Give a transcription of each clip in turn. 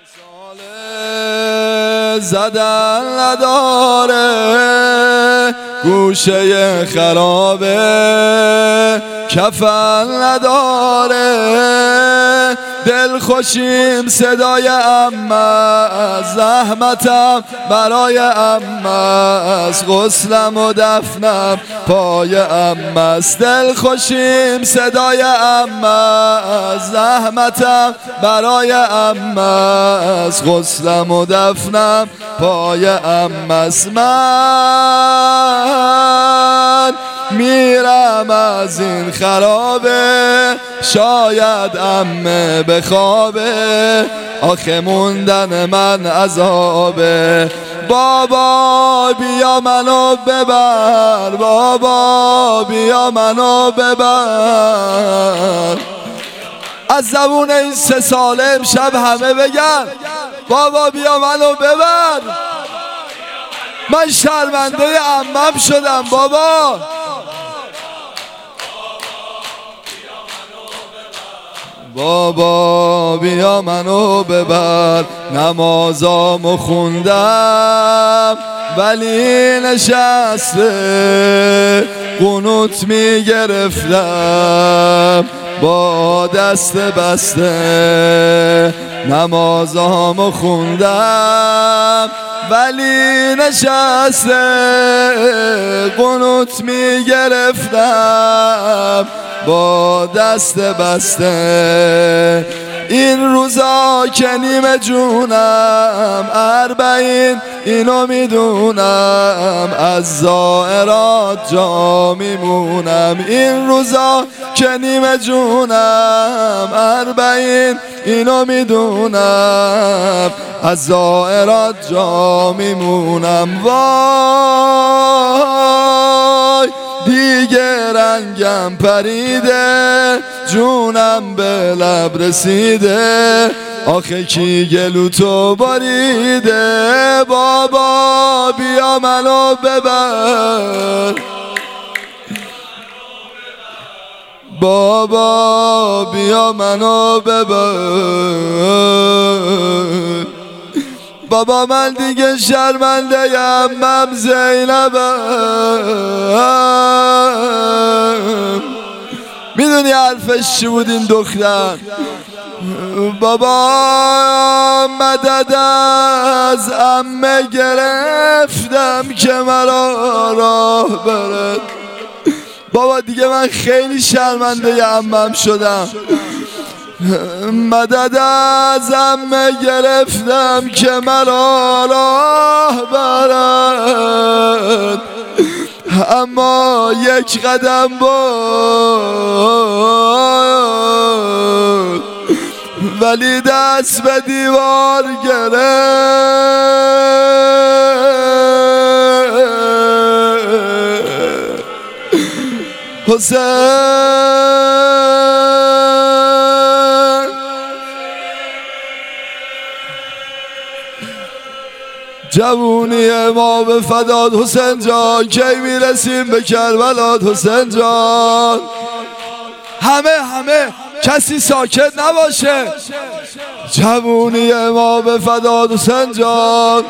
ساله زدن نداره، گوشه خرابه کفن نداره، دل خوشیم صدای عمه، زحمتم برای عمه است، غسلم و دفنم پای عمه است. دل خوشیم صدای عمه، زحمتم برای عمه است، غسلم و دفنم پای عمه است. من میرم از این خرابه، شاید عمه بخوابه، آخه موندن من عذابه. بابا بیا منو ببر، بابا بیا منو ببر. از زبون این 3 ساله امشب همه بگن بابا بیا منو ببر. من شرمنده عمم شدم بابا. بابا بیا منو ببر. نمازامو خوندم ولی نشسته، قنوت میگرفتم با دست بسته. نمازامو خوندم ولی نشسته، قنوت میگرفتم با دست بسته. این روزا که نیمه جونم 40 اینو میدونم، از زائرات جا میمونم. این روزا که نیمه جونم 40 اینو میدونم، از زائرات جا میمونم. وای دیگه رنگم پریده، جونم به لب رسیده، آخه کی گلو تو باریده. بابا بیا منو ببر، بابا بیا منو ببر. بابا من دیگه شرمنده عمم زینبم. میدونی حرفش چی بود این دختر؟ بابا مدد از عمه گرفتم که مرا راه برد. بابا دیگه من خیلی شرمنده عمم شدم. مدد از عمه گرفتم که مرا راه برد، اما یک قدم بود ولی دست به دیوار گرفت. حسین جوونی ما به فداد حسین جان، کی میرسیم به کربلا حسین جان؟ همه کسی ساکت نباشه. جوونی ما به فداد حسین جان،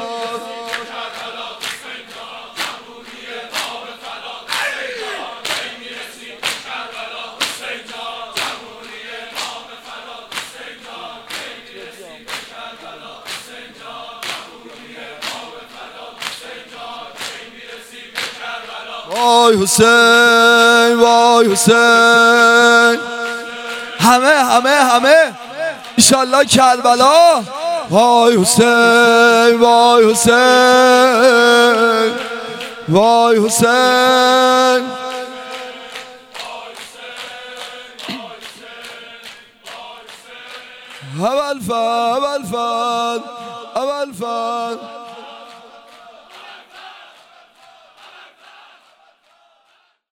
وای حسین وای حسین. همه انشالله کربلا. وای حسین وای حسین وای حسین. اول فن